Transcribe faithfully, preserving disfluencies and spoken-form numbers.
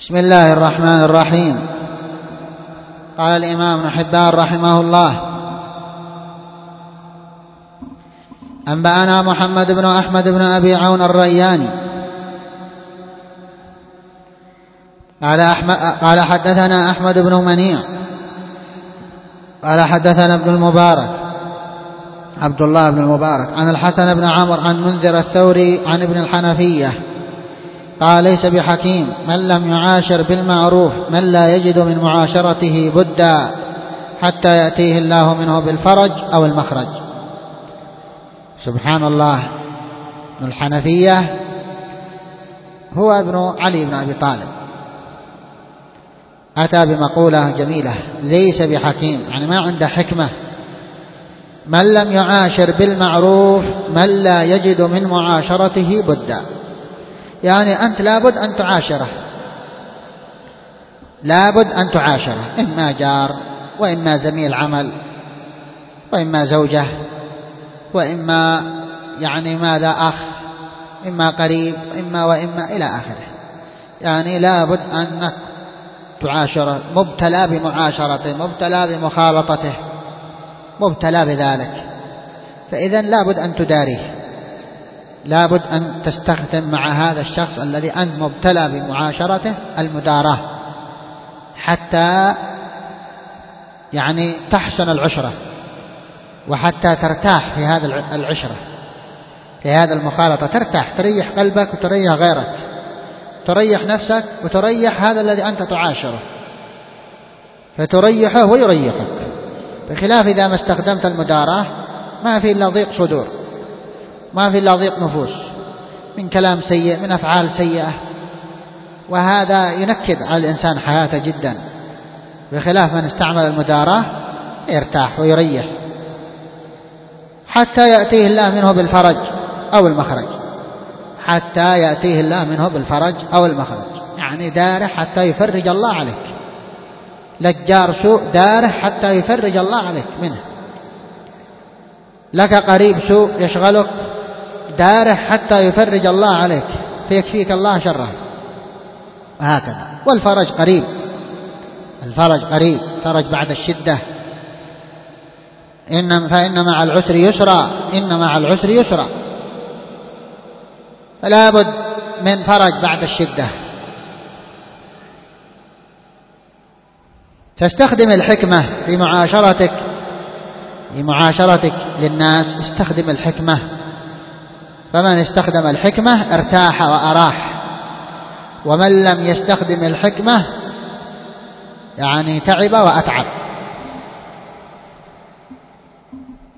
بسم الله الرحمن الرحيم. قال الإمام ابن حبان رحمه الله: أنبأنا محمد بن أحمد بن أبي عون الرياني قال, قال حدثنا أحمد بن منيع قال حدثنا ابن المبارك عبد الله بن المبارك عن الحسن بن عمرو عن منذر الثوري عن ابن الحنفية قال: ليس بحكيم من لم يعاشر بالمعروف من لا يجد من معاشرته بدا حتى يأتيه الله منه بالفرج أو المخرج. سبحان الله. ابن الحنفية هو ابن علي بن أبي طالب، أتى بمقولة جميلة: ليس بحكيم، يعني ما عنده حكمة. من لم يعاشر بالمعروف من لا يجد من معاشرته بدا، يعني أنت لابد أن تعاشره، لابد أن تعاشره، إما جار وإما زميل عمل وإما زوجة وإما يعني ماذا أخ، إما قريب إما وإما إلى آخره. يعني لابد أنك تعاشره، مبتلى بمعاشرته، مبتلى بمخالطته، مبتلى بذلك. فإذن لابد أن تداريه، لابد أن تستخدم مع هذا الشخص الذي أنت مبتلى بمعاشرته المداراة حتى يعني تحسن العشرة، وحتى ترتاح في هذا العشرة، في هذا المخالطة، ترتاح، تريح قلبك وتريح غيرك، تريح نفسك وتريح هذا الذي أنت تعاشره، فتريحه ويريحك. بخلاف إذا ما استخدمت المداراة ما في إلا ضيق صدور، ما في إلا ضيق نفوس من كلام سيء، من أفعال سيئة، وهذا ينكد على الإنسان حياته جدا. بخلاف من استعمل المداراة يرتاح ويريح حتى يأتيه الله منه بالفرج أو المخرج، حتى يأتيه الله منه بالفرج أو المخرج، يعني داره حتى يفرج الله عليك. لك جار سوء، داره حتى يفرج الله عليك منه. لك قريب سوء يشغلك، داره حتى يفرج الله عليك فيكفيك الله شره، وهكذا. والفرج قريب، الفرج قريب، فرج بعد الشدة. إن فإن مع العسر يسرا، إن مع العسر يسرا. فلا بد من فرج بعد الشدة. تستخدم الحكمة في معاشرتك، في معاشرتك للناس استخدم الحكمة. فمن استخدم الحكمة ارتاح وأراح، ومن لم يستخدم الحكمة يعني تعب وأتعب.